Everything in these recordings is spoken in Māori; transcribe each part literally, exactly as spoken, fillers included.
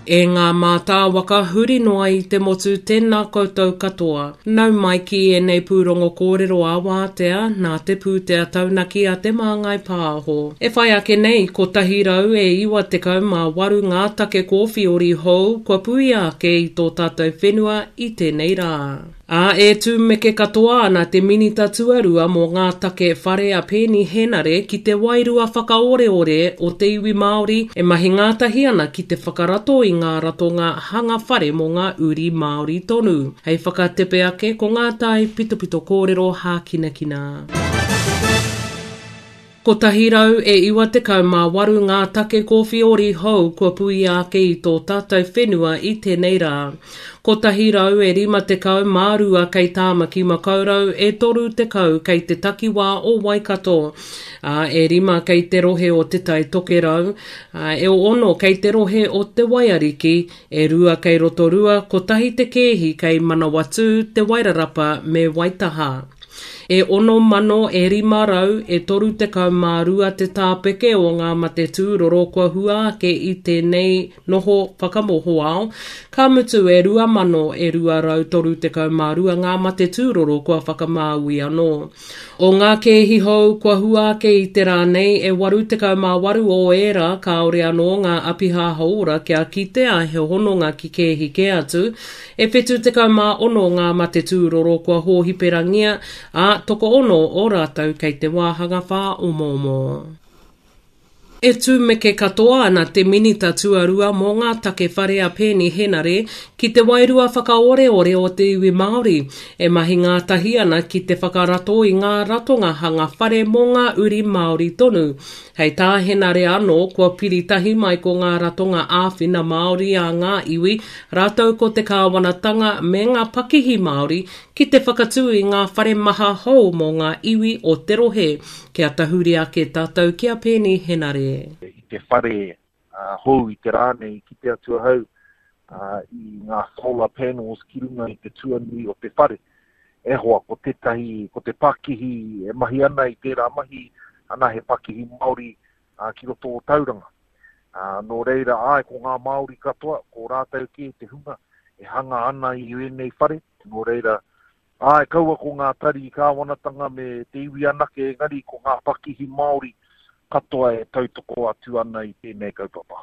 E ngā mātā waka huri noa i te motu tēnā koutou katoa. Nau mai ki e nei pūrongo kōrero a Wātea, nā te pūtea taunaki a te māngai pāho. E whai ake nei, ko tahi rau e iwa tekau mā waru ngā take kōwhiori hou, kua pui ake i tō tātou whenua i tēnei rā. A e tū meke katoa ana te minita tuarua mō ngā take whare a pēni henare ki te wairua whakaoreore o te iwi Māori e mahi ngātahi ana ki te whakarato i ngā ratonga hanga whare mō ngā uri Māori tonu. Hei whakatepe ake ko ngā tai pitopito kōrero hākinakina. Ko tahi rau e iwa tekau mā waru ngā take kōwhiori hou kua pui ake i tō tātou whenua i tēnei rā. Ko tahi rau e rima tekau mā rua kei tāmaki makaurau e toru tekau kei te takiwā o Waikato. Uh, e rima kei te rohe o te tai toke rau, uh, e o ono kei te rohe o te waiariki, e rua kei rotorua ko tahi te kehi kei Manawatu, te Wairarapa me Waitaha. E ono mano e rima rau e toru te kaumārua te tāpeke o ngā mate tūroro kua hua ke i tēnei noho whakamoho ao. Ka mutu e rua mano e rua rau toru te kaumārua ngā mate tūroro kua whakamāui anō. O ngā kehi hou kua hua ke i te rānei e waru te kaumāwaru o era kaore anō ngā apiha haora kia kite a he hononga ki kehi ke atu. E whetu te kaumā ono ngā mate tūroro kua hōhiperangia a toko ono o rātou kei te wāhanga whā o mōmō. E tū meke katoa ana te minita tuarua mō ngā take whare a pēni henare ki te wairua whakaoreore o te iwi Māori. E mahi ngā tahi ana ki te whakarato i ngā ratonga hanga whare mō ngā uri Māori tonu. Hei tā henare anō kua piritahi mai ko ngā ratonga āwhina Māori a ngā iwi, rātou ko te kāwanatanga me ngā pakihi Māori ki te whakatū i ngā whare maha hou mō ngā iwi o te rohe, kia tahuri ake tātou kia pēni henare. I te whare uh, hou i te rāne i ki te atua hau uh, i ngā solar panels ki runga i te tuanui o te whare. E hoa ko te tahi, ko te pakihi, e mahi ana i tērā mahi, ana he pakihi Māori uh, ki roto o tauranga. Uh, nō reira ai ko ngā Māori katoa, ko rātou ke te hunga, e hanga ana i uenei whare. Nō reira ai kaua ko ngā tari i kāwanatanga me te iwi anake engari ko ngā pakihi Māori katoa e tautoko atu ana i tēnei kaupapa.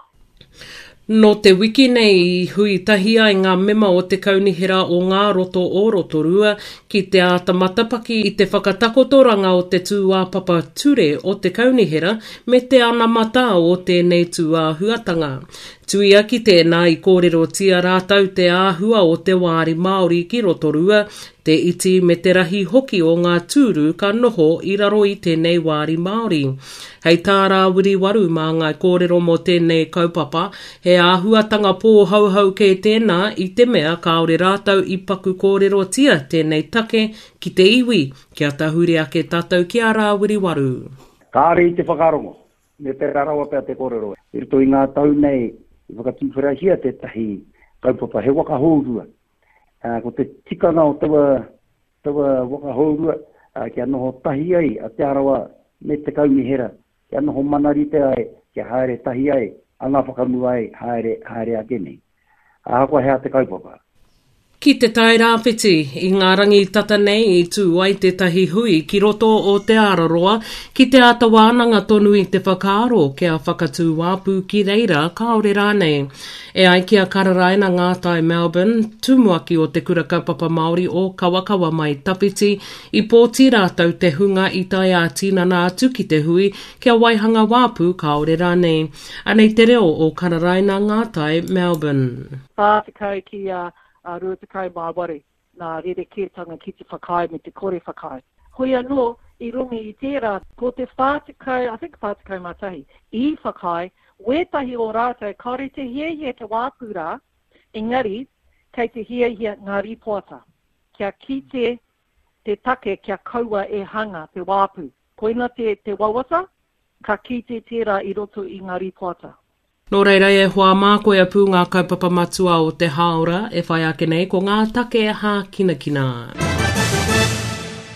No te wiki nei i hui tahi ai ngā mema o te kaunihera o ngā roto o Rotorua ki te ata matapaki i te whakatakotoranga o te tūāpapa ture o te kaunihera me te ana mata o tēnei tūāhuatanga. Tuia ki tēnā i kōrero tia rātau te āhua o te wāri Māori ki Rotorua, te iti me te rahi hoki o ngā tūru ka noho i raro i tēnei wāri Māori. Hei tā rā wiri waru mā ngai kōrero mo tēnei kaupapa, he āhuatanga pō hauhau ke tēnā i te mea kaore rātau i paku kōrero tia tēnei take ki te iwi, kia tahuri ake tātou ki a rā wiri waru. Kāre i te whakarongo, me te rarawa pēr te kōrero. I rito i ngā tau nei, i whakatūwherahia te tahi kaupapa he wakahourua. Uh, ko te tikanga o tawa, tawa wakahourua, uh, kia noho tahi ai, a te arawa me te kaunihera, kia noho manarite ai, kia haere tahi ai, anga whakamu ai, haere, haere ake nei. A hako hea te kaupapa. Ki te tai rāwhiti, i ngā rangi tata nei i tū ai te tahi hui ki roto o te araroa, ki te ata wānanga tonu i te whakaaro kia whakatū wāpū ki reira kaore rānei. E ai kia kararaina ngā tai Melbourne, tūmuaki o te kura kaupapa Māori o Kawakawa mai Tapiti, i pōti rātau te hunga i tai a tinana atu ki te hui kia waihanga wāpū kaore rānei. Anei te reo o kararaina ngā tai Melbourne. Pāwhikai ki a uh... a rua te kai māware, nā rere kētanga ki te whakai me te kore whakai. Hoi anō, i rungi i tērā, ko te whātikai, I think whātikai mātahi, i whakai, wētahi o rātou, kaore te hiehia te wāpura, engari, kei te hiehia ngā ripoata. Kia kite te take kia kaua e hanga te wāpu. Koina te, te wawata, ka kite tērā i roto i ngā ripoata. Nō reira e hoa mākoe a pū ngā kaupapa matua o te haora e whai ake nei ko ngā take hā kina kina.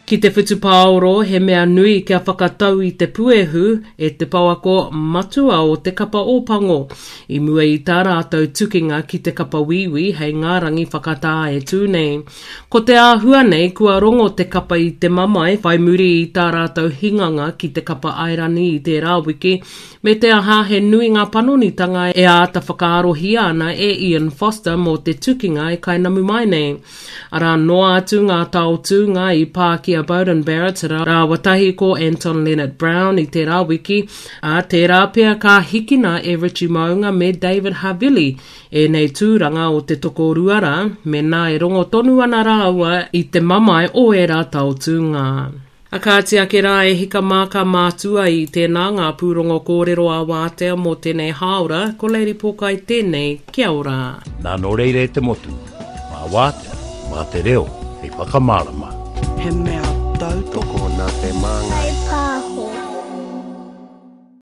Ki te whutupāoro, he mea nui kia whakatau i te puehu e te pauako matua o te kapa ōpango. I mua i tā rātou tukinga ki te kapa wiwi hei ngā rangi whakatā e tūnei. Ko te āhua nei, kua rongo te kapa i te mamai, whai muri i tā rātou hinganga ki te kapa airani i te rāwiki, me te aha he nui ngā panonitanga e āta whakaarohi ana e Ian Foster mō te tukinga e kainamu mai nei. Ara noa atu ngā tau tūnga i Pākia Bowden Barrett, rā watahi ko Anton Leonard Brown i te rāwiki, a te rāpea ka hikina e Richie Maunga me David Havili, e nei tūranga o te toko ruara, me nā e rongo tonu ana rāua i te mamai o e rā tau tūnga. A kāti ake rā e hika māka mātua i tēnā ngā pūrongo kōrero a wātea mō tēnei haora, ko Lady Pokai tēnei, kia ora. Nā no reire te motu, mā wātea, mā te reo, hei whakamārama. He mea